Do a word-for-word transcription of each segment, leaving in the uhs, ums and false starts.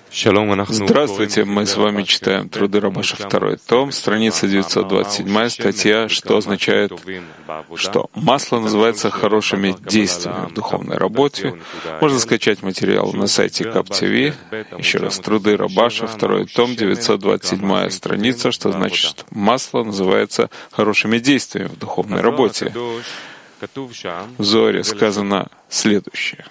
Здравствуйте, мы с вами читаем Труды Рабаша, второй том, страница девятьсот двадцать семь, статья, что означает, что масло называется хорошими действиями в духовной работе. Можно скачать материал на сайте КапТВ. Еще раз, Труды Рабаша, второй том, девятьсот двадцать семь страница, что значит, что масло называется хорошими действиями в духовной работе. В Зоаре сказано следующее.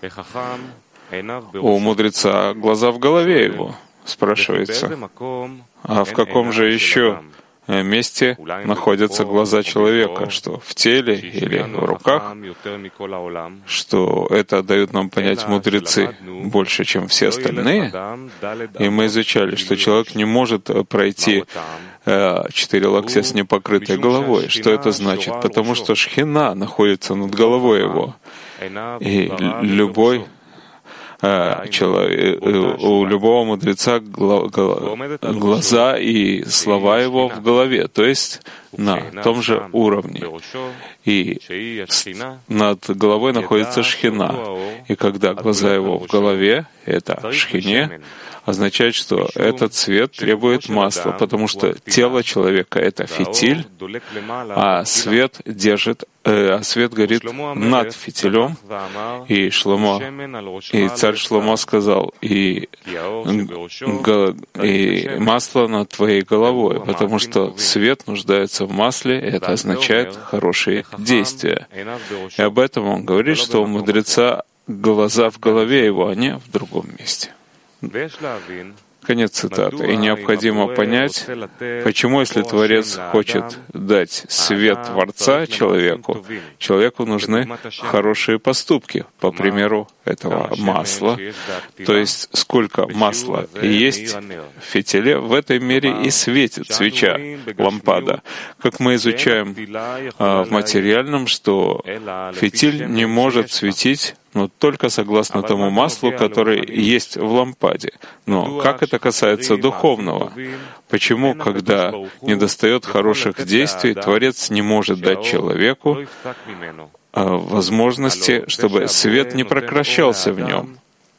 У мудреца глаза в голове его, спрашивается. А в каком же еще месте находятся глаза человека? Что в теле или в руках? Что это дают нам понять мудрецы больше, чем все остальные? И мы изучали, что человек не может пройти четыре локтя с непокрытой головой. Что это значит? Потому что шхина находится над головой его. И любой Человек, у любого мудреца глаза и слова его в голове, то есть на том же уровне. И над головой находится шхина. И когда глаза его в голове, это шхине, означает, что этот свет требует масла, потому что тело человека — это фитиль, а свет держит, э, а свет горит над фитилем. И Шломо, и царь Шломо сказал, и, и масло над твоей головой, потому что свет нуждается в масле, это означает хорошие действия. И об этом он говорит, что у мудреца глаза в голове его, а не в другом месте. Конец цитаты. И необходимо понять, почему, если Творец хочет дать свет Творца человеку, человеку нужны хорошие поступки, по примеру этого масла. То есть, сколько масла есть в фитиле, в этой мере и светит свеча, лампада. Как мы изучаем а, в материальном, что фитиль не может светить, но только согласно тому маслу, которое есть в лампаде. Но как это касается духовного? Почему, когда недостает хороших действий, Творец не может дать человеку возможности, чтобы свет не прекращался в нем?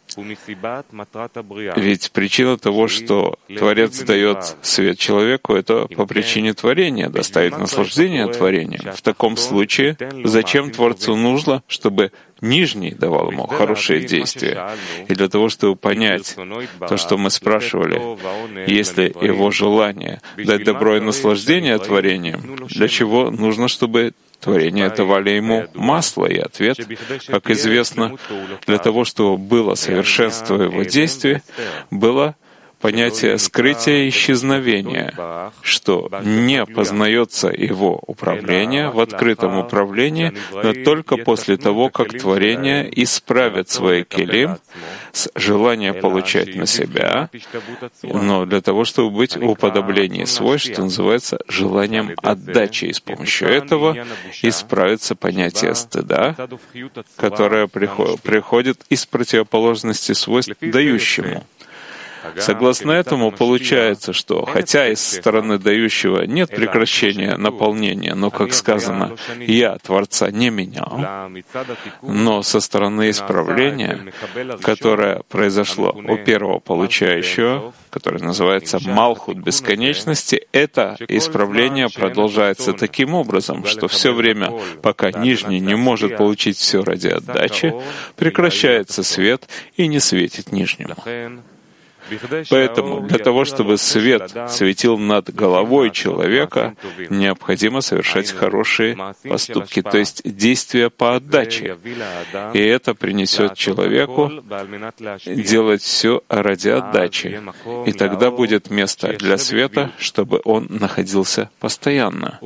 Ведь причина того, что Творец дает свет человеку, это по причине творения, доставить наслаждение творением. В таком случае, зачем Творцу нужно, чтобы Нижний давал ему хорошие действия? И для того, чтобы понять то, что мы спрашивали, если его желание дать добро и наслаждение творением, для чего нужно, чтобы творение давали ему масло? И ответ, как известно, для того, чтобы было совершенство его действий, было понятие скрытия и исчезновения, что не познается его управление в открытом управлении, но только после того, как творение исправит свои келим с желания получать на себя, но для того, чтобы быть в уподоблении свой, что называется желанием отдачи. И с помощью этого исправится понятие стыда, которое приходит из противоположности свойств дающему. Согласно этому, получается, что хотя и со стороны дающего нет прекращения наполнения, но, как сказано, «Я Творца не менял», но со стороны исправления, которое произошло у первого получающего, которое называется «Малхут бесконечности», это исправление продолжается таким образом, что все время, пока Нижний не может получить все ради отдачи, прекращается свет и не светит Нижнему. Поэтому для того, чтобы свет светил над головой человека, необходимо совершать хорошие поступки, то есть действия по отдаче. И это принесет человеку делать все ради отдачи. И тогда будет место для света, чтобы он находился постоянно.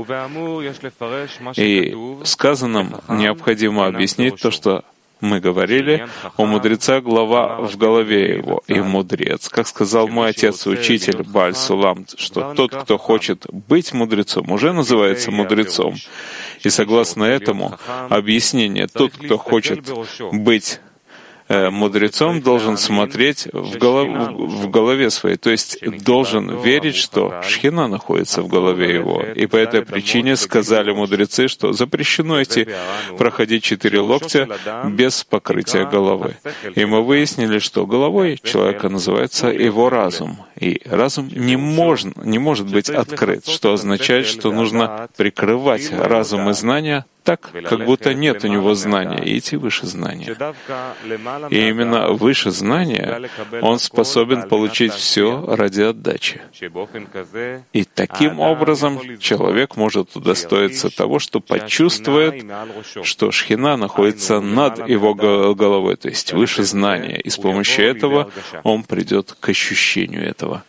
И сказанным необходимо объяснить то, что мы говорили, у мудреца глава в голове его, и мудрец. Как сказал мой отец и учитель Бааль Сулам, что тот, кто хочет быть мудрецом, уже называется мудрецом. И согласно этому объяснение, тот, кто хочет быть мудрецом должен смотреть в, голов... в голове своей, то есть должен верить, что Шхина находится в голове его. И по этой причине сказали мудрецы, что запрещено идти проходить четыре локтя без покрытия головы. И мы выяснили, что головой человека называется его разум. И разум не, можно, не может быть открыт, что означает, что нужно прикрывать разум и знания так, как будто нет у него знания, и идти выше знания. И именно выше знания он способен получить все ради отдачи. И таким образом человек может удостоиться того, что почувствует, что Шхина находится над его головой, то есть выше знания, и с помощью этого он придет к ощущению этого.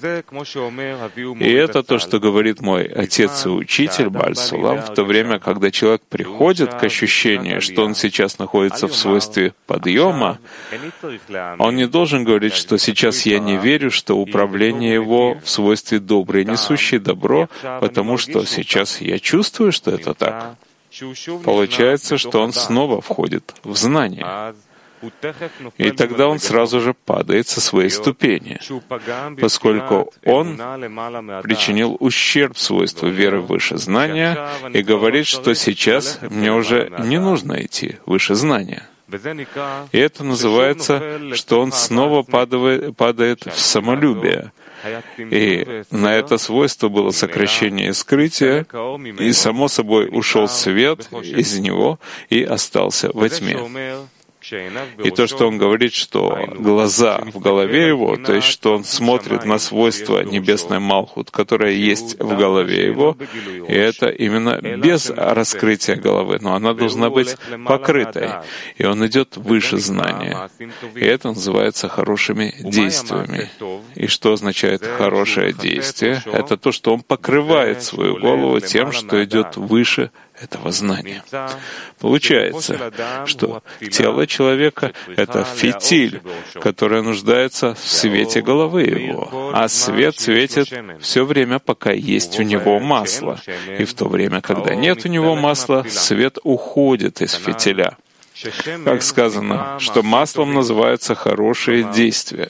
И это то, что говорит мой отец и учитель Бааль Сулам, в то время, когда человек приходит к ощущению, что он сейчас находится в свойстве подъема, он не должен говорить, что сейчас я не верю, что управление его в свойстве доброе, несущее добро, потому что сейчас я чувствую, что это так. Получается, что он снова входит в знание. И тогда он сразу же падает со своей ступени, поскольку он причинил ущерб свойству веры выше знания и говорит, что сейчас мне уже не нужно идти выше знания. И это называется, что он снова падает, падает в самолюбие. И на это свойство было сокращение и скрытие, и само собой ушел свет из него и остался во тьме. И то, что он говорит, что глаза в голове его, то есть что он смотрит на свойства небесной Малхут, которая есть в голове его, и это именно без раскрытия головы, но она должна быть покрытой, и он идет выше знания. И это называется хорошими действиями. И что означает хорошее действие? Это то, что он покрывает свою голову тем, что идет выше этого знания. Получается, что тело человека — это фитиль, который нуждается в свете головы его, а свет светит все время, пока есть у него масло, и в то время, когда нет у него масла, свет уходит из фитиля. Как сказано, что маслом называются хорошие действия.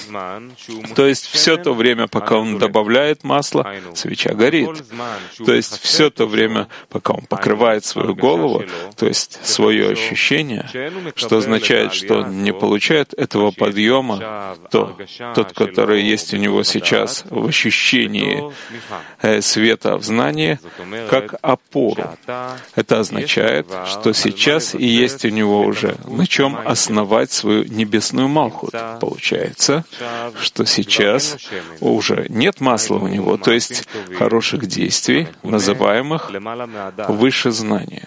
То есть все то время, пока он добавляет масло, свеча горит. То есть все то время, пока он покрывает свою голову, то есть свое ощущение, что означает, что он не получает этого подъема, то тот, который есть у него сейчас в ощущении света в знании, как опору. Это означает, что сейчас и есть у него уже на чем основать свою небесную Малхут. Получается, что сейчас уже нет масла у него, то есть хороших действий, называемых выше знания.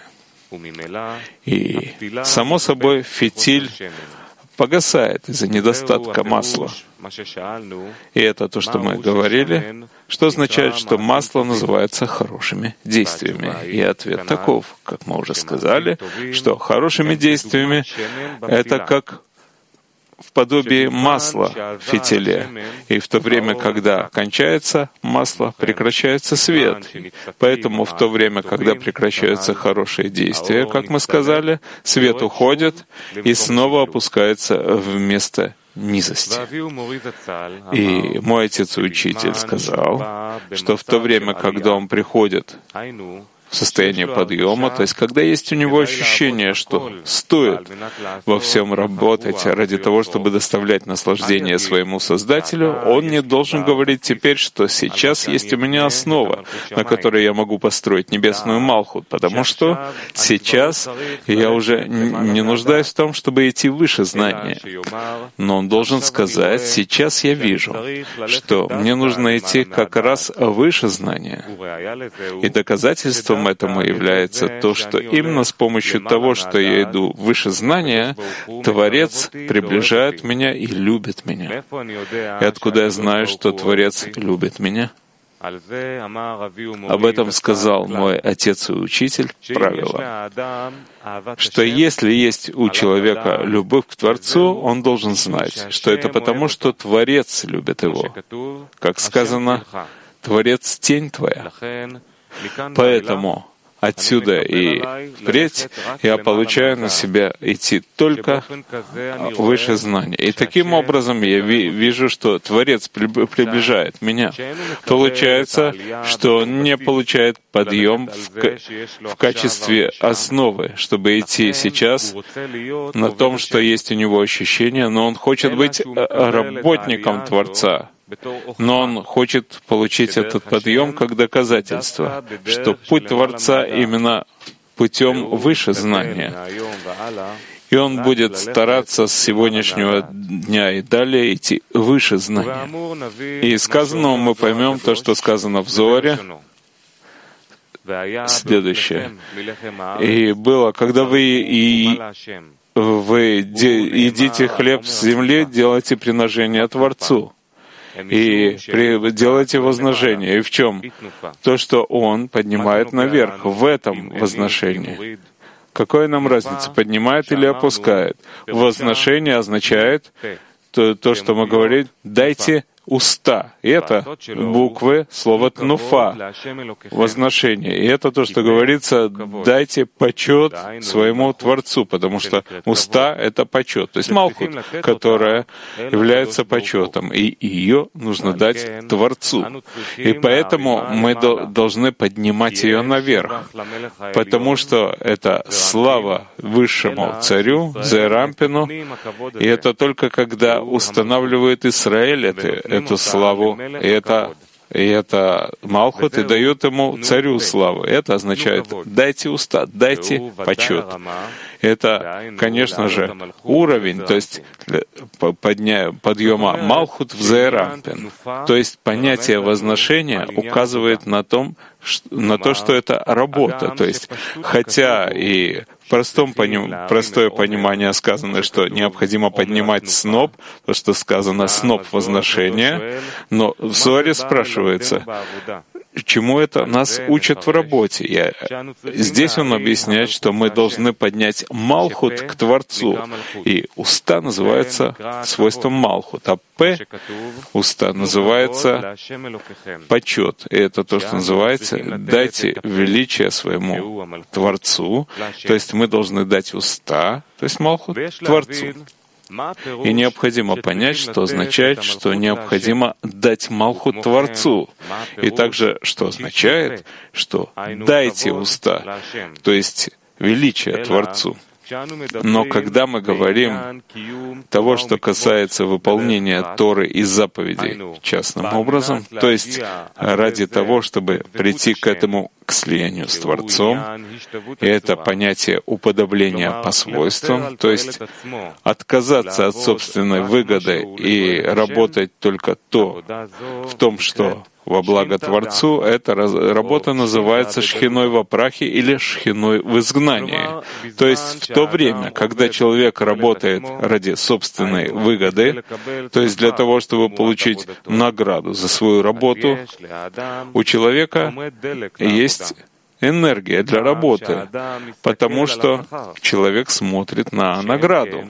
И, само собой, фитиль погасает из-за недостатка масла. И это то, что мы говорили, что означает, что масло называется хорошими действиями. И ответ таков, как мы уже сказали, что хорошими действиями это как в подобии масла в фитиле. И в то время, когда кончается масло, прекращается свет. Поэтому в то время, когда прекращаются хорошие действия, как мы сказали, свет уходит и снова опускается в место низости. И мой отец и учитель сказал, что в то время, когда он приходит в состояние подъема, то есть когда есть у него ощущение, что стоит во всем работать ради того, чтобы доставлять наслаждение своему Создателю, он не должен говорить теперь, что сейчас есть у меня основа, на которой я могу построить небесную Малхут, потому что сейчас я уже не нуждаюсь в том, чтобы идти выше знания. Но он должен сказать, сейчас я вижу, что мне нужно идти как раз выше знания. И доказательством этому является то, что именно с помощью того, что я иду выше знания, Творец приближает меня и любит меня. И откуда я знаю, что Творец любит меня? Об этом сказал мой отец и учитель правило, что если есть у человека любовь к Творцу, он должен знать, что это потому, что Творец любит его. Как сказано, Творец — тень твоя. Поэтому отсюда и впредь я получаю на себя идти только выше знания. И таким образом я ви- вижу, что Творец приближает меня. Получается, что он не получает подъем в, к- в качестве основы, чтобы идти сейчас на том, что есть у него ощущение, но он хочет быть работником Творца. Но он хочет получить этот подъем как доказательство, что путь Творца именно путем выше знания. И он будет стараться с сегодняшнего дня и далее идти выше знания. И сказанного мы поймем то, что сказано в Зоаре, следующее. И было, когда вы и вы едите хлеб с земли, делайте приношение Творцу. И при, делайте возношение. И в чем? То, что Он поднимает наверх, в этом возношении. Какая нам разница, поднимает или опускает? Возношение означает то, то что мы говорим, дайте уста. И это буквы слова «тнуфа», возношение. И это то, что говорится, дайте почет своему Творцу, потому что уста — это почет. То есть Малхут, которая является почетом, и ее нужно дать Творцу. И поэтому мы должны поднимать ее наверх, потому что это слава высшему царю, Зерампину, и это только когда устанавливает Израиль это, эту славу, и это, и это Малхут, и дает ему царю славу. Это означает «дайте уста, дайте почет». Это, конечно же, уровень, то есть подня... подъема Малхут в Зерампин. То есть понятие возношения указывает на, том, на то, что это работа. То есть, хотя и в простом поним... простое понимание сказано, что необходимо поднимать сноп, то, что сказано «сноп возношения», но в Зоаре спрашивается, чему это нас учат в работе. Я... Здесь он объясняет, что мы должны поднять Малхут к Творцу. И уста называется свойством Малхут, а П, уста, называется почет. И это то, что называется «дайте величие своему Творцу». То есть мы должны дать уста, то есть Малхут, Творцу. И необходимо понять, что означает, что необходимо дать Малхут Творцу. И также, что означает, что дайте уста, то есть величие Творцу. Но когда мы говорим того, что касается выполнения Торы и заповедей частным образом, то есть ради того, чтобы прийти к этому, к слиянию с Творцом, и это понятие уподобления по свойствам, то есть отказаться от собственной выгоды и работать только то в том, что во благо Творцу, эта работа называется шхиной во прахе или шхиной в изгнании. То есть в то время, когда человек работает ради собственной выгоды, то есть для того, чтобы получить награду за свою работу, у человека есть энергия для работы, потому что человек смотрит на награду.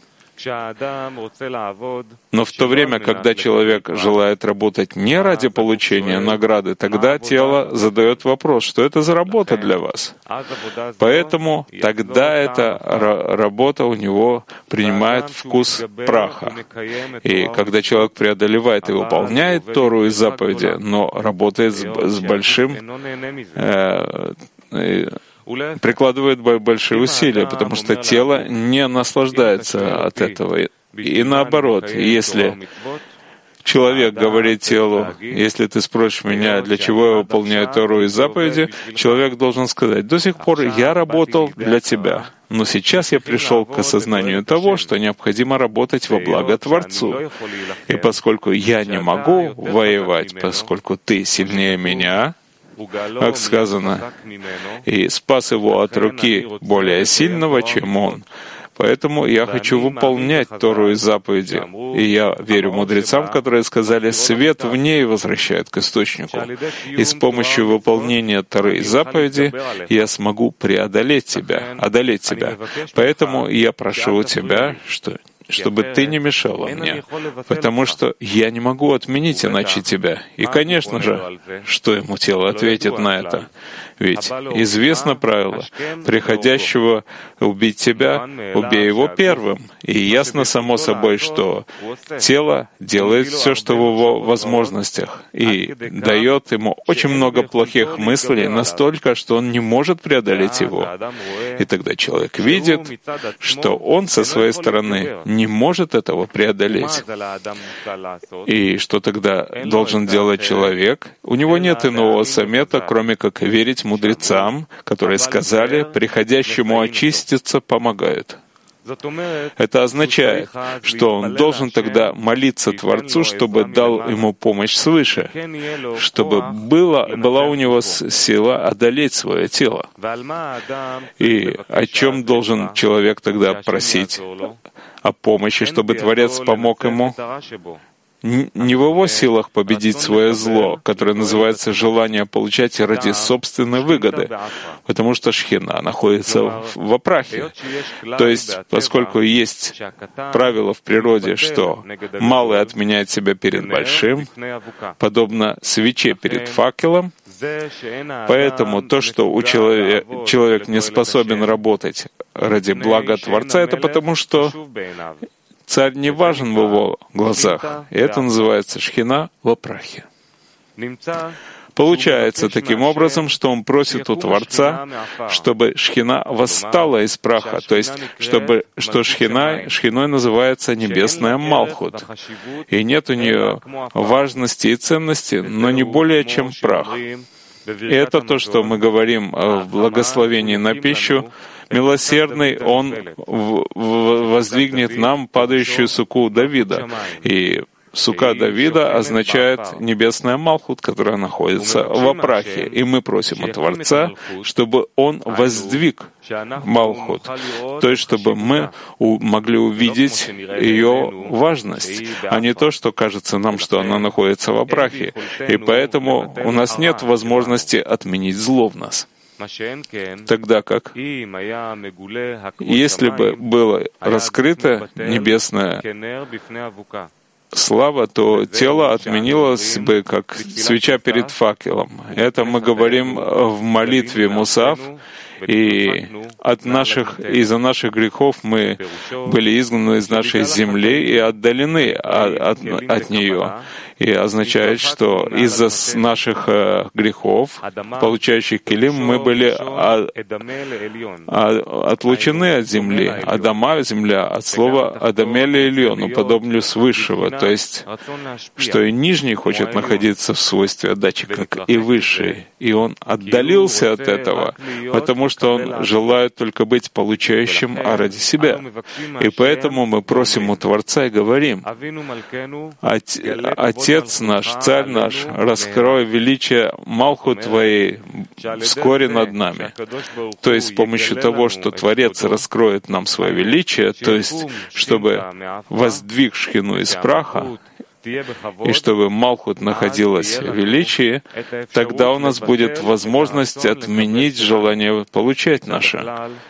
Но в то время, когда человек желает работать не ради получения награды, тогда тело задает вопрос, что это за работа для вас. Поэтому тогда эта работа у него принимает вкус праха. И когда человек преодолевает и выполняет Тору и заповеди, но работает с, с большим э, прикладывает большие усилия, потому что тело не наслаждается от этого. И наоборот, если человек говорит телу, если ты спросишь меня, для чего я выполняю Тору и заповеди, человек должен сказать, до сих пор я работал для тебя, но сейчас я пришел к осознанию того, что необходимо работать во благо Творцу. И поскольку я не могу воевать, поскольку ты сильнее меня, как сказано, и спас его от руки более сильного, чем он. Поэтому я хочу выполнять Тору и заповеди. И я верю мудрецам, которые сказали, свет в ней возвращает к источнику. И с помощью выполнения Торы и заповеди я смогу преодолеть тебя, одолеть тебя. Поэтому я прошу у тебя, что чтобы ты не мешала мне, потому что я не могу отменить иначе тебя. И, конечно же, что ему тело ответит на это? Ведь известно правило, приходящего убить тебя, убей его первым. И ясно само собой, что тело делает все, что в его возможностях, и дает ему очень много плохих мыслей, настолько, что он не может преодолеть его. И тогда человек видит, что он со своей стороны не может этого преодолеть. И что тогда должен делать человек? У него нет иного совета, кроме как верить мудрецам, которые сказали, приходящему очиститься помогают. Это означает, что он должен тогда молиться Творцу, чтобы дал ему помощь свыше, чтобы было, была у него сила одолеть свое тело. И о чем должен человек тогда просить? О помощи, чтобы Творец помог ему? Не в его силах победить свое зло, которое называется желание получать ради собственной выгоды, потому что Шхина находится в Апрахе. То есть, поскольку есть правило в природе, что малый отменяет себя перед большим, подобно свече перед факелом, поэтому то, что у человека, человек не способен работать ради блага Творца, это потому, что царь не важен в его глазах, и это называется Шхина в Апрахе. Получается таким образом, что он просит у Творца, чтобы Шхина восстала из праха, то есть чтобы, что Шхина, Шхиной называется небесная Малхут, и нет у нее важности и ценности, но не более чем прах. И это то, что мы говорим в благословении на пищу. Милосердный Он воздвигнет нам падающую суку Давида. И сука Давида означает небесная Малхут, которая находится в Апрахе. И мы просим у Творца, чтобы Он воздвиг Малхут, то есть чтобы мы могли увидеть ее важность, а не то, что кажется нам, что она находится в Апрахе. И поэтому у нас нет возможности отменить зло в нас. Тогда как, если бы было раскрыто небесное слава, то тело отменилось бы, как свеча перед факелом. Это мы говорим в молитве Мусав, и от наших, из-за наших грехов мы были изгнаны из нашей земли и отдалены от, от, от нее. И означает, что из-за наших э, грехов, получающих килим, мы были а, а, отлучены от земли. Адама, земля, от слова «адамеле эльон», уподоблю свысшего, то есть, что и нижний хочет находиться в свойстве отдачи, как и высший. И он отдалился от этого, потому что он желает только быть получающим а ради себя. И поэтому мы просим у Творца и говорим: «Отец Отец наш, Царь наш, раскрой величие Малху Твоей вскоре над нами». То есть с помощью того, что Творец раскроет нам свое величие, то есть чтобы воздвиг Шхину из праха, и чтобы Малхут находилась в величии, тогда у нас будет возможность отменить желание получать наше.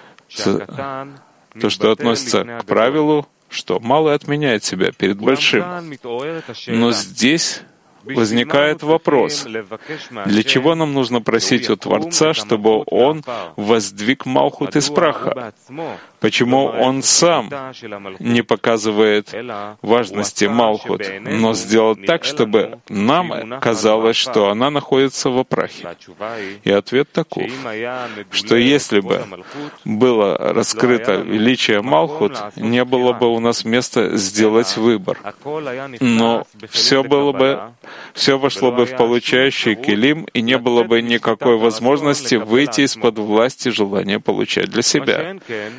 То, что относится к правилу, что малый отменяет себя перед большим. Но здесь возникает вопрос, для чего нам нужно просить у Творца, чтобы Он воздвиг Малхут из праха? Почему Он сам не показывает важности Малхут, но сделал так, чтобы нам казалось, что она находится в прахе? И ответ таков, что если бы было раскрыто величие Малхут, не было бы у нас места сделать выбор. Но все было бы, все вошло бы в получающий килим, и не было бы никакой возможности выйти из-под власти желания получать для себя.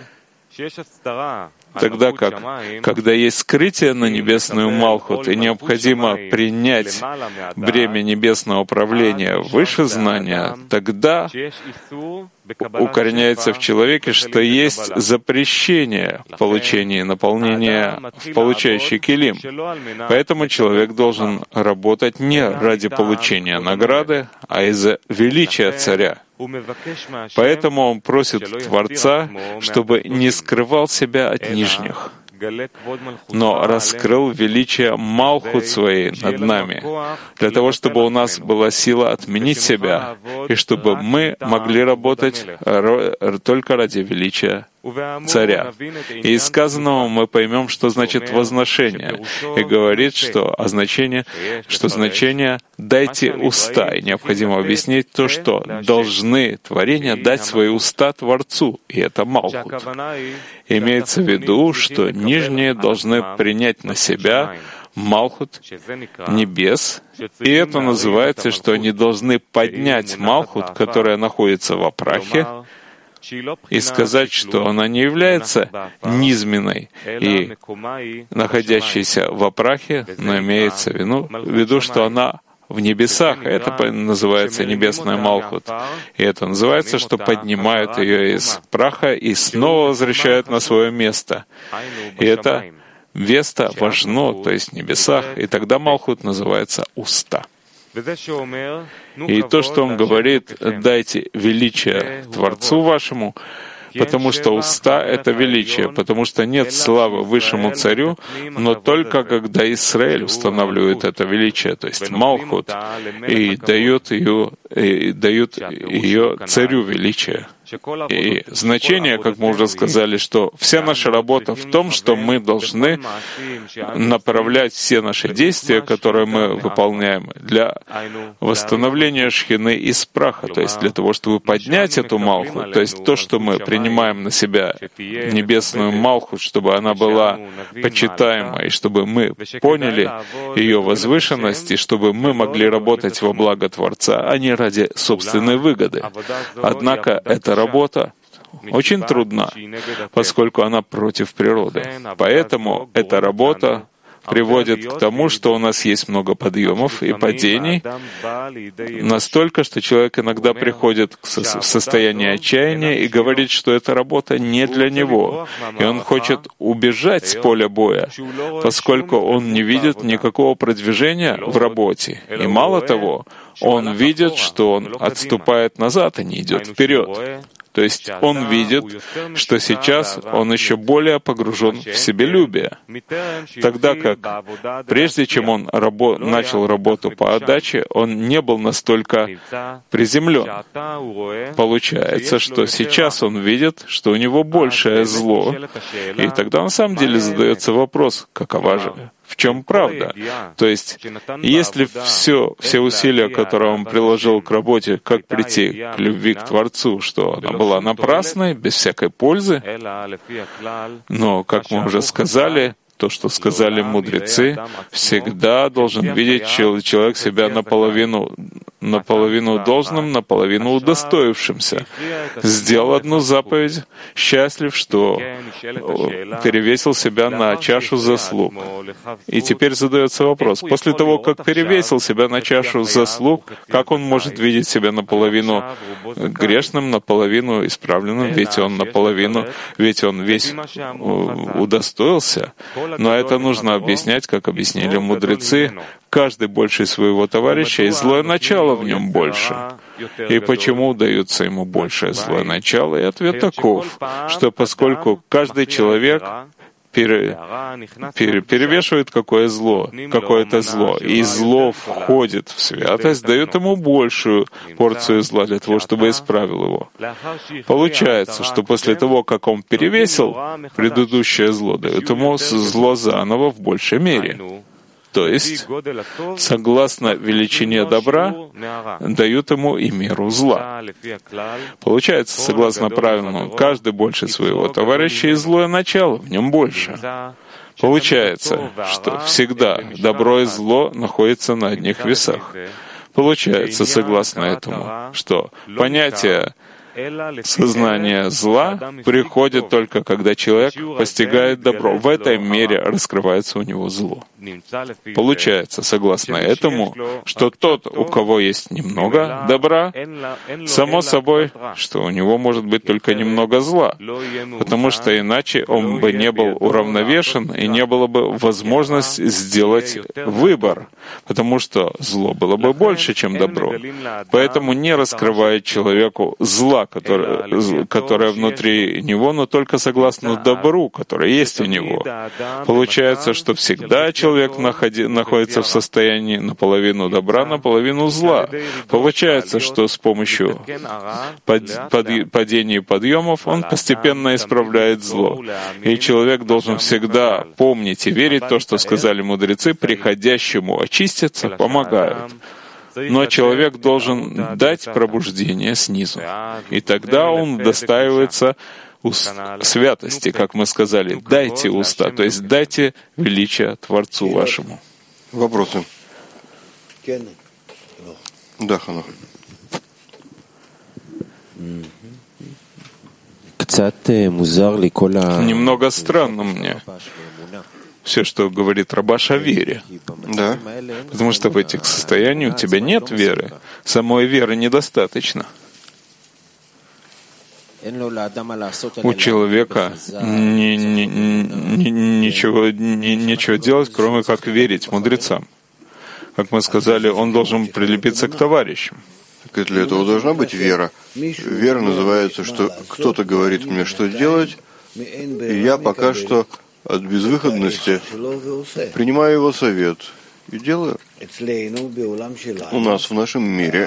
Тогда как, когда есть скрытие на небесную Малхут, и необходимо принять бремя небесного управления выше знания, тогда укореняется в человеке, что есть запрещение в получении наполнения в получающий килим. Поэтому человек должен работать не ради получения награды, а из-за величия царя. Поэтому он просит Творца, чтобы не скрывал себя от нижних. но раскрыл величие Малхут своей над нами, для того, чтобы у нас была сила отменить себя, и чтобы мы могли работать только ради величия царя. И из сказанного мы поймем, что значит возношение, и говорит, что означение, что значение «дайте уста», и необходимо объяснить то, что должны творения дать свои уста Творцу, и это Малхут. Имеется в виду, что нижние должны принять на себя Малхут небес, и это называется, что они должны поднять Малхут, которая находится в Апрахе, и сказать, что она не является низменной и находящейся в Апрахе, но имеется в виду, в виду, что она в небесах, это называется небесная Малхут. И это называется, что поднимают ее из праха и снова возвращают на свое место. И это место важно, то есть в небесах, и тогда Малхут называется уста. И то, что он говорит, дайте величие Творцу вашему, потому что уста — это величие, потому что нет славы высшему царю, но только когда Израиль устанавливает это величие, то есть Малхут, и дает ее, и дают ее царю величие. И значение, как мы уже сказали, что вся наша работа в том, что мы должны направлять все наши действия, которые мы выполняем, для восстановления шхины из праха, то есть для того, чтобы поднять эту Малху, то есть то, что мы принимаем на себя небесную Малху, чтобы она была почитаема, и чтобы мы поняли ее возвышенность, и чтобы мы могли работать во благо Творца, а не ради собственной выгоды. Однако эта работа очень трудна, поскольку она против природы. Поэтому эта работа приводит к тому, что у нас есть много подъемов и падений, настолько, что человек иногда приходит в состояние отчаяния и говорит, что эта работа не для него, и он хочет убежать с поля боя, поскольку он не видит никакого продвижения в работе. И мало того, он видит, что он отступает назад, а не идет вперед. То есть он видит, что сейчас он еще более погружен в себелюбие, тогда как прежде чем он рабо- начал работу по отдаче, он не был настолько приземлен. Получается, что сейчас он видит, что у него большее зло, и тогда на самом деле задается вопрос, какова же? В чем правда? То есть, если все, все усилия, которые он приложил к работе, как прийти к любви к Творцу, что она была напрасной, без всякой пользы, но, как мы уже сказали, то, что сказали мудрецы, всегда должен видеть человек себя наполовину, наполовину должным, наполовину удостоившимся. Сделал одну заповедь, счастлив, что перевесил себя на чашу заслуг. И теперь задается вопрос, после того, как перевесил себя на чашу заслуг, как он может видеть себя наполовину грешным, наполовину исправленным, ведь он наполовину, ведь он весь удостоился. Но это нужно объяснять, как объяснили мудрецы. Каждый больше своего товарища, и злое начало в нем больше. И почему дается ему большее злое начало? И ответ таков, что поскольку каждый человек пере, пере, перевешивает какое зло, какое-то зло, и зло входит в святость, дает ему большую порцию зла для того, чтобы исправил его. Получается, что после того, как он перевесил предыдущее зло, дает ему зло заново в большей мере. То есть, согласно величине добра, дают ему и меру зла. Получается, согласно правилам, каждый больше своего товарища, и злое начало в нем больше. Получается, что всегда добро и зло находятся на одних весах. Получается, согласно этому, что понятие сознание зла приходит только, когда человек постигает добро. В этой мере раскрывается у него зло. Получается, согласно этому, что тот, у кого есть немного добра, само собой, что у него может быть только немного зла, потому что иначе он бы не был уравновешен и не было бы возможности сделать выбор, потому что зло было бы больше, чем добро. Поэтому не раскрывает человеку зла, которое, которое внутри него, но только согласно добру, которое есть у него. Получается, что всегда человек находи, находится в состоянии наполовину добра, наполовину зла. Получается, что с помощью под, под, падений и подъемов он постепенно исправляет зло. И человек должен всегда помнить и верить в то, что сказали мудрецы, приходящему очиститься помогают. Но человек должен дать пробуждение снизу. И тогда он удостаивается святости, как мы сказали. Дайте уста, то есть дайте величие Творцу вашему. Вопросы? Да, Ханах. Немного странно мне все, что говорит Рабаш о вере. Да. Потому что в этих состояниях у тебя нет веры. Самой веры недостаточно. У человека ни, ни, ни, ничего, ни, нечего делать, кроме как верить мудрецам. Как мы сказали, он должен прилепиться к товарищам. Так для этого должна быть вера. Вера называется, что кто-то говорит мне, что делать, и я пока что от безвыходности принимаю его совет и делаю. У нас в нашем мире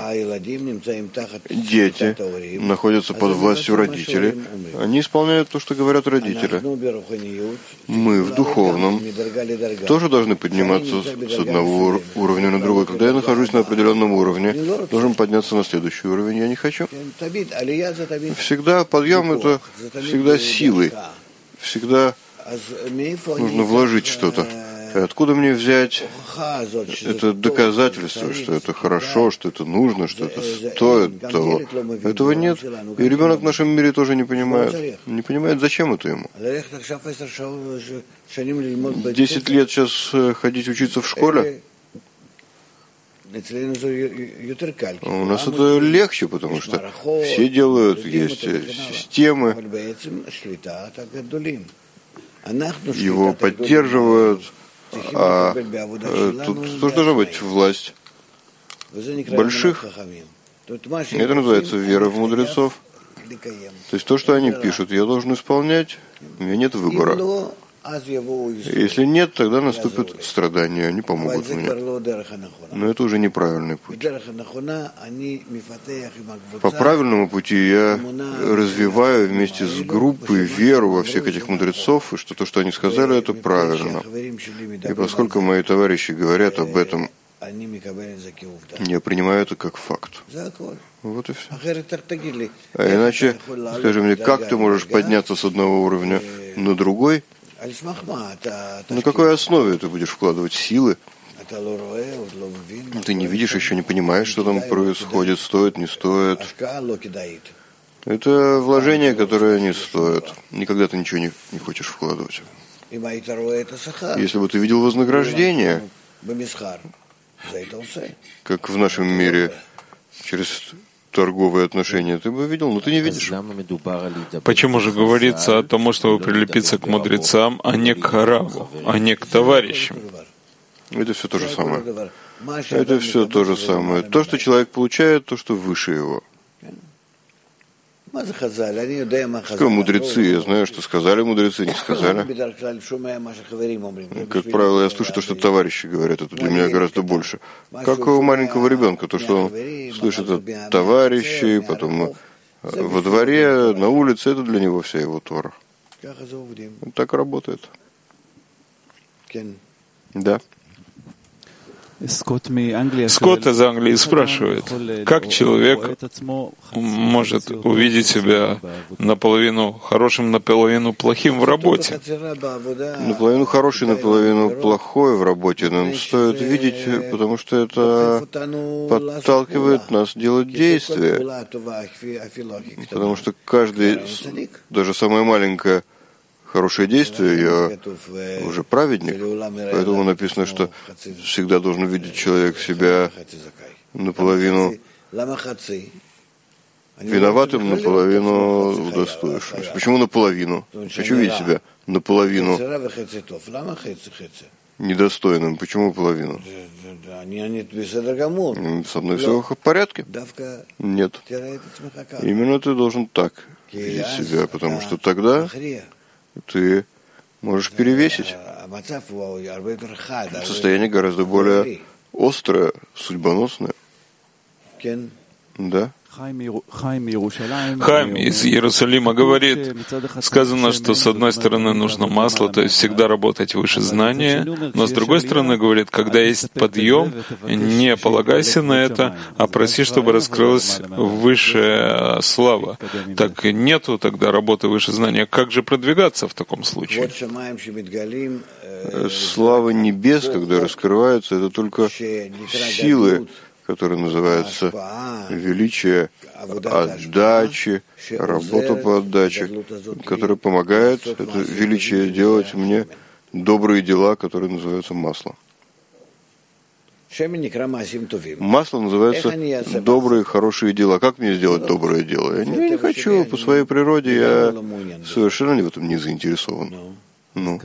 дети находятся под властью родителей. Они исполняют то, что говорят родители. Мы в духовном тоже должны подниматься с одного уровня на другой. Когда я нахожусь на определенном уровне, должен подняться на следующий уровень. Я не хочу. Всегда подъем — это всегда силы. Всегда нужно вложить что-то. И откуда мне взять это доказательство, что это хорошо, что это нужно, что это стоит того? Этого нет. И ребенок в нашем мире тоже не понимает. Не понимает, зачем это ему. Десять лет сейчас ходить учиться в школе. У нас это легче, потому что все делают, есть системы, его поддерживают. А тут тоже должна быть власть больших. Это называется вера в мудрецов. То есть то, что они пишут, я должен исполнять, у меня нет выбора. Если нет, тогда наступят страдания, они помогут мне. Но это уже неправильный путь. По правильному пути я развиваю вместе с группой веру во всех этих мудрецов, и что то, что они сказали, это правильно. И поскольку мои товарищи говорят об этом, я принимаю это как факт. Вот и все. А иначе, скажи мне, как ты можешь подняться с одного уровня на другой? На какой основе ты будешь вкладывать силы? Ты не видишь, еще не понимаешь, что там происходит, стоит, не стоит. Это вложение, которое не стоит. Никогда ты ничего не, не хочешь вкладывать. Если бы ты видел вознаграждение, как в нашем мире, через торговые отношения, ты бы видел, но ты не видишь. Почему же говорится о том, чтобы прилепиться к мудрецам, а не к раву, а не к товарищам? Это все то же самое. Это все то же самое. То, что человек получает, то, что выше его. Что мудрецы, я знаю, что сказали мудрецы, не сказали. Как правило, я слышу то, что товарищи говорят, это для меня гораздо больше. Как у маленького ребенка, то, что он слышит от товарищей, потом во дворе, на улице, это для него вся его Тора. Так работает. Да. Скотт из Англии спрашивает, как человек может увидеть себя наполовину хорошим, наполовину плохим в работе? Наполовину хороший, наполовину плохой в работе нам стоит видеть, потому что это подталкивает нас делать действия. Потому что каждый, даже самое маленькое хорошее действие, я уже праведник. Поэтому написано, что всегда должен видеть человек себя наполовину виноватым, наполовину удостоившимся. Почему наполовину? Хочу видеть себя наполовину недостойным. Почему половину? Со мной все в порядке? Нет. Именно ты должен так видеть себя, потому что тогда ты можешь перевесить. Состояние гораздо более острое, судьбоносное. Да? Хайм из Иерусалима говорит, сказано, что с одной стороны нужно масло, то есть всегда работать выше знания, но с другой стороны, говорит, когда есть подъем, не полагайся на это, а проси, чтобы раскрылась высшая слава. Так нету тогда работы выше знания. Как же продвигаться в таком случае? Слава небес, когда раскрывается, это только силы, которые называются величие отдачи, работа по отдаче, которая помогает это величие делать мне добрые дела, которые называются масло. Масло называется добрые, хорошие дела. Как мне сделать доброе дело? Я не, не хочу, по своей природе я совершенно в этом не заинтересован. Ну.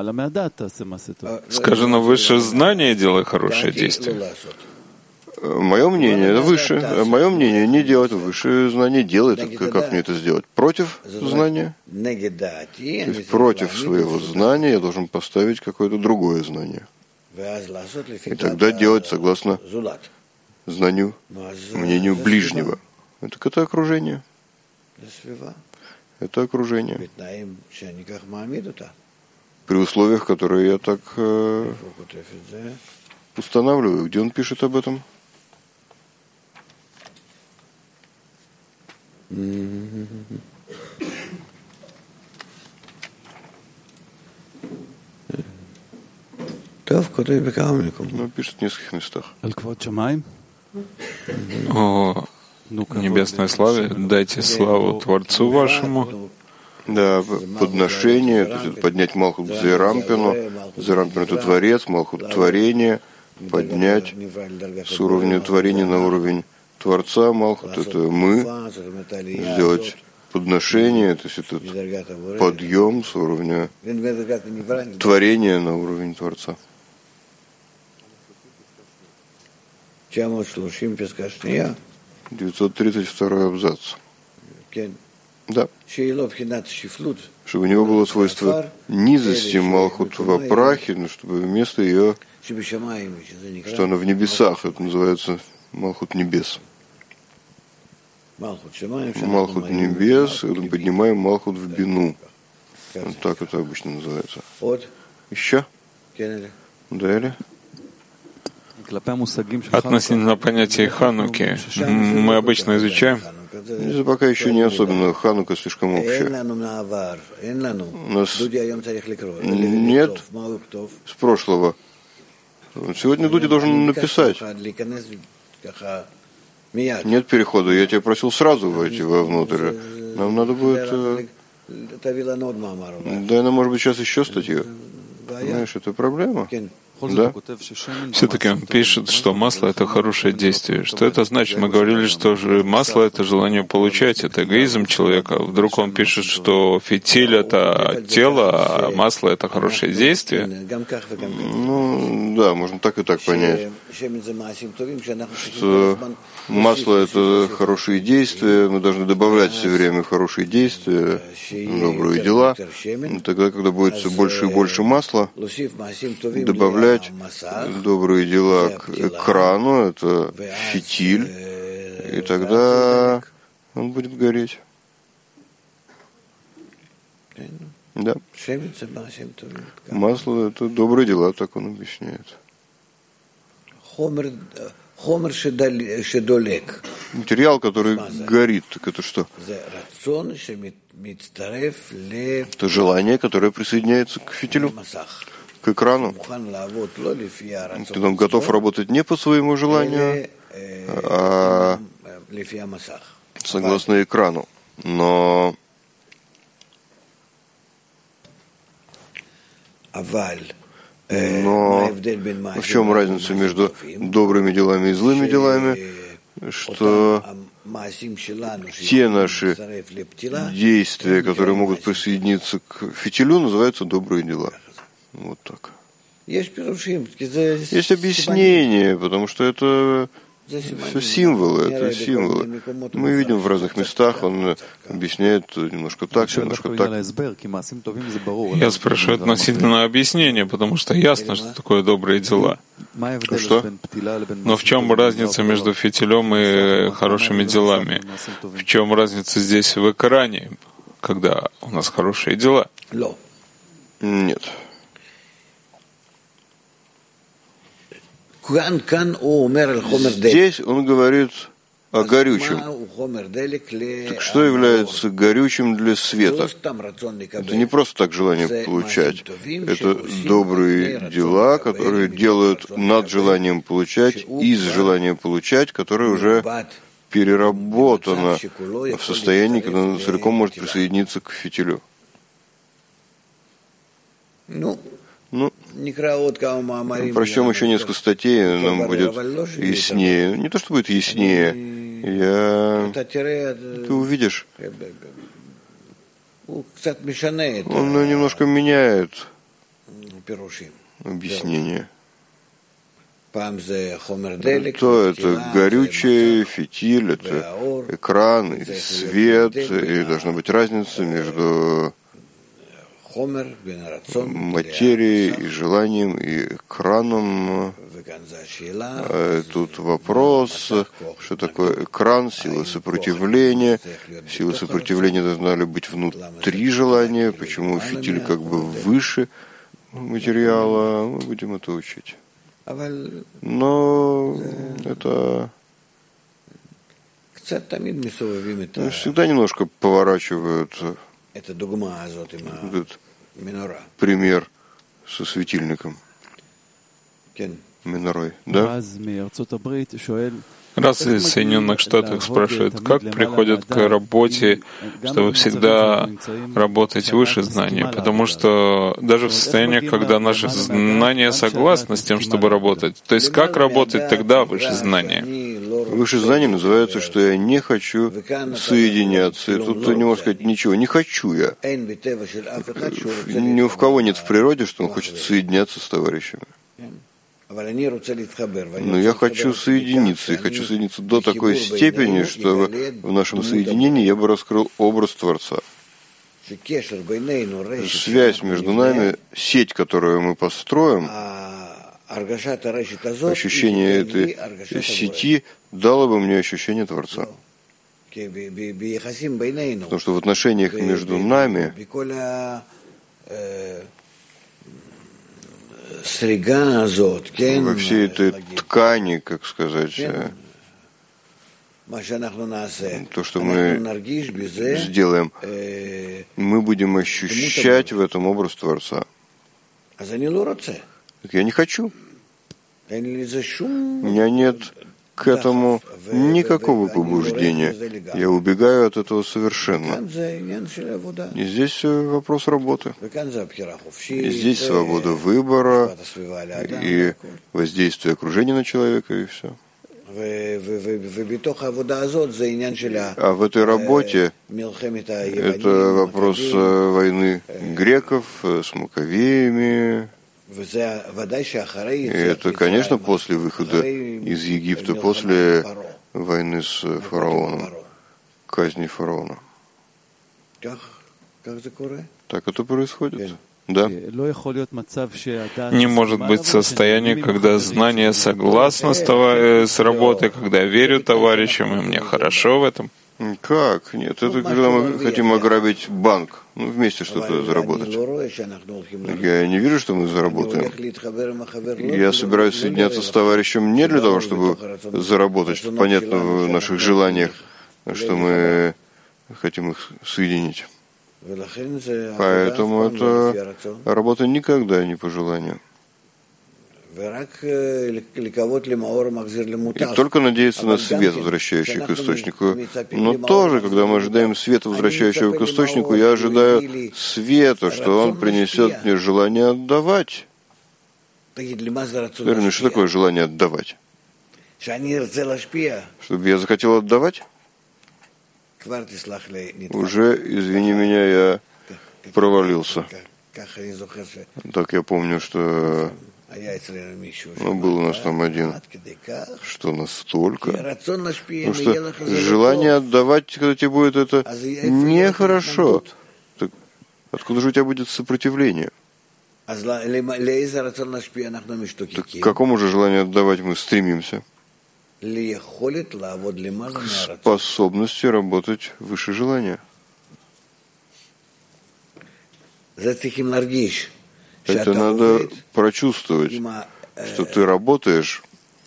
Сказано, выше знания делай хорошее действие. Мое мнение выше. Мое мнение не делать выше знания, делает. Как мне это сделать? Против знания? То есть против своего знания я должен поставить какое-то другое знание. И тогда делать согласно знанию, мнению ближнего. Это это окружение. Это окружение. При условиях, которые я так э, устанавливаю. Где он пишет об этом? Он пишет в нескольких местах. О небесной славе, дайте славу Творцу вашему. Да, подношение, то есть поднять Малхут Зерампину. Зерампин — это Творец, Малхут — творение. Поднять с уровня творения на уровень Творца. Малхут — это мы. Сделать подношение, то есть этот подъем с уровня творения на уровень Творца. девятьсот тридцать второй абзац. Да. Чтобы у него было свойство низости Малхут во прахе, но чтобы вместо ее, что она в небесах, это называется Малхут небес. Малхут небес, мы поднимаем Малхут в бину. Вот так это обычно называется. Еще? Далее. Относительно понятия Хануки, мы обычно изучаем. Здесь пока еще не особенно. Ханука слишком общая. У нас нет с прошлого. Сегодня Дуди должен написать. Нет перехода. Я тебя просил сразу войти вовнутрь. Нам надо будет... Да, она, может быть, сейчас еще статью. Знаешь, это проблема. Да. Все-таки он пишет, что масло — это хорошее действие. Что это значит? Мы говорили, что же масло — это желание получать, это эгоизм человека. Вдруг он пишет, что фитиль — это тело, а масло — это хорошее действие. Ну, да, можно так и так понять. Что масло — это хорошие действия, мы должны добавлять все время хорошие действия, добрые дела. Тогда, когда будет все больше и больше масла, добавлять добрые дела к экрану, это фитиль, и тогда он будет гореть. Да. Масло — это добрые дела, так он объясняет. Материал, который горит, так это что? Это желание, которое присоединяется к фитилю, к экрану. Ты он готов работать не по своему желанию, а согласно экрану. Но Но в чем разница между добрыми делами и злыми делами? Что те наши действия, которые могут присоединиться к фитилю, называются добрые дела. Вот так. Есть объяснение, потому что это все символы, это символы. Мы видим в разных местах, он объясняет немножко так, немножко так. Я спрашиваю относительно объяснения, потому что ясно, что такое добрые дела. Что? Но в чем разница между фитилем и хорошими делами? В чем разница здесь в экране, когда у нас хорошие дела? Нет. Здесь он говорит о горючем. Так что является горючим для света? Это не просто так желание получать. Это добрые дела, которые делают над желанием получать, из желания получать, которое уже переработано в состоянии, когда оно целиком может присоединиться к фитилю. Ну, прочтем еще несколько статей, нам будет яснее. Не то, что будет яснее, я... Ты увидишь, он немножко меняет объяснение. То это горючее, фитиль, это экран и свет, и должна быть разница между материей и желанием, и экраном. Тут вопрос, что такое экран, сила сопротивления. Сила сопротивления должна ли быть внутри желания, почему фитиль как бы выше материала. Мы будем это учить. Но это... Всегда немножко поворачивают этот пример со светильником, минорой, да? Раз из Соединенных Штатов спрашивают, как приходят к работе, чтобы всегда работать выше знания, потому что даже в состоянии, когда наши знания согласны с тем, чтобы работать, то есть как работать тогда выше знания? Выше знания называется, что я не хочу соединяться. И тут ты не можешь сказать ничего. Не хочу я. Ни у кого нет в природе, что он хочет соединяться с товарищами. Но я хочу соединиться, и хочу соединиться до такой степени, чтобы в нашем соединении я бы раскрыл образ Творца. Связь между нами, сеть, которую мы построим, ощущение этой сети дало бы мне ощущение Творца. Потому что в отношениях между нами во всей этой ткани, как сказать, то, что мы сделаем, мы будем ощущать в этом образ Творца. Так я не хочу. У меня нет к этому никакого побуждения. Я убегаю от этого совершенно. И здесь вопрос работы. И здесь свобода выбора и воздействие окружения на человека, и все. А в этой работе это вопрос войны греков с Маковеями. И это, конечно, после выхода из Египта, после войны с фараоном, казни фараона. Так это происходит. Да. Не может быть состояния, когда знание согласно с, товар... с работой, когда я верю товарищам, и мне хорошо в этом. Как? Нет, это когда мы хотим ограбить банк, ну, вместе что-то заработать. Я не вижу, что мы заработаем. Я собираюсь соединяться с товарищем не для того, чтобы заработать, что понятно в наших желаниях, что мы хотим их соединить. Поэтому это работа никогда не по желанию. И только надеяться на свет, возвращающий к источнику. Но тоже, когда мы ожидаем света, возвращающего к источнику, я ожидаю света, что он принесет мне желание отдавать. Верно, что такое желание отдавать? Чтобы я захотел отдавать? Уже, извини меня, я провалился. Так я помню, что ну, был у нас там один, что настолько, потому что желание отдавать, когда тебе будет это нехорошо, так откуда же у тебя будет сопротивление? Так к какому же желанию отдавать мы стремимся? К способности работать выше желания. Это надо прочувствовать, что ты работаешь.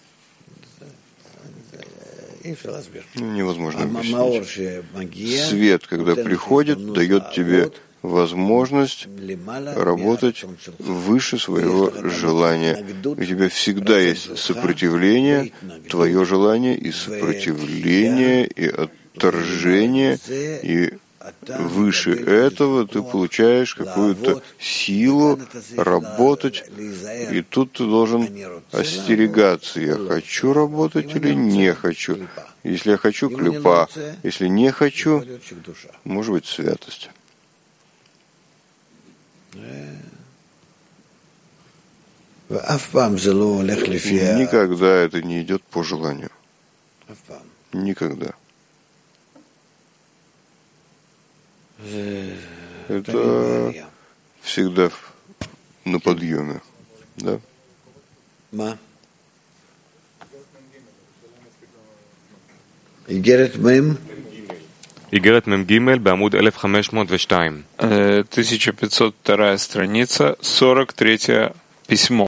Ну, невозможно объяснить. Свет, когда приходит, дает тебе возможность работать выше своего желания. У тебя всегда есть сопротивление, твое желание и сопротивление, и отторжение, и выше этого ты получаешь какую-то силу работать, и тут ты должен остерегаться, я хочу работать или не хочу. Если я хочу, клипа, если не хочу, может быть, святость. Никогда это не идет по желанию. Никогда. Это всегда на подъеме, да? Игерет Мем Гимель, בעמוד אלף חמש מאות ושתיים. тысяча пятьсот вторая страница, сорок третье письмо.